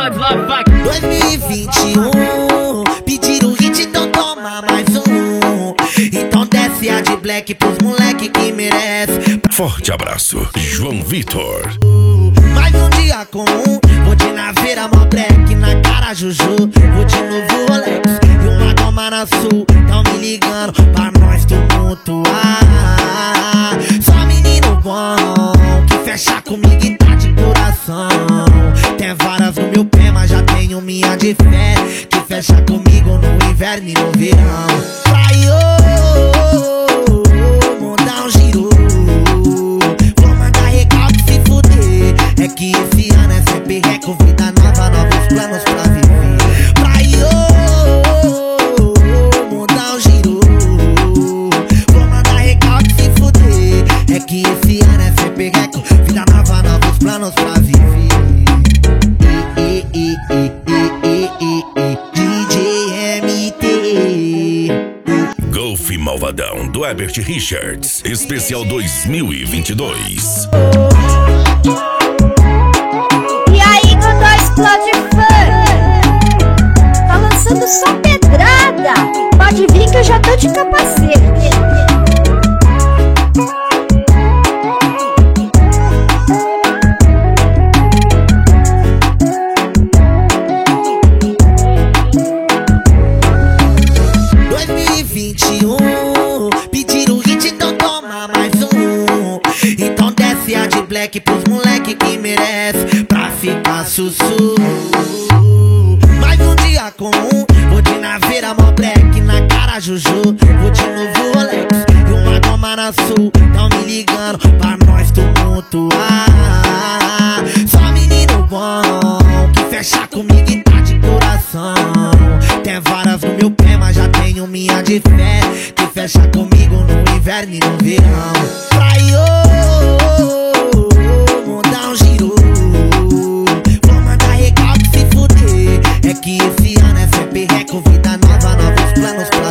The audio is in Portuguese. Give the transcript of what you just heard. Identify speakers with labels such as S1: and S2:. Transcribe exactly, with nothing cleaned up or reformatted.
S1: Love, love, fuck.
S2: dois mil e vinte e um, pediram hit, então toma mais um. Então desce a de black pros moleque que merece.
S3: Forte abraço, João Vitor.
S2: Mais um dia comum, vou de naveira, mó black na cara Juju. Vou de novo Rolex e uma goma na sul. Tão me ligando pra nós tumultuar. Só menino bom que fecha comigo e tá de coração. Tem várias no meu pé, mas já tenho minha de fé, que fecha comigo no inverno e no verão. Vai, ô, mandar um giro. Vou mandar recalque se fuder. É que esse ano é sempre reco, vida nova, novos planos pra viver. Vai, ô, mandar um giro. Vou mandar recalque se fuder. É que esse ano é sempre reco, vida nova, novos planos pra viver. D J M T
S3: Golf Malvadão do Herbert Richards, especial dois mil e vinte e dois.
S4: E aí, Godó Explode Funk, tá lançando só pedrada. Pode vir que eu já tô de capacete.
S2: vinte e um, pediram hit, então toma mais um. Então desce a de black pros moleque que merece, pra ficar sussu. Mais um dia comum, vou de naveira, mó black na cara Juju. Vou de novo Rolex e uma goma na sul. Tão me ligando pra nós tumultuar. Só menino bom que fecha comigo e tá de coração. Tem várias no meu pé, mas já tenho minha de fé, que fecha comigo no inverno e no verão. Vai, ô, mandar um giro. Vou mandar recalque se fuder. É que esse ano é sempre reco, vida nova, novos planos pra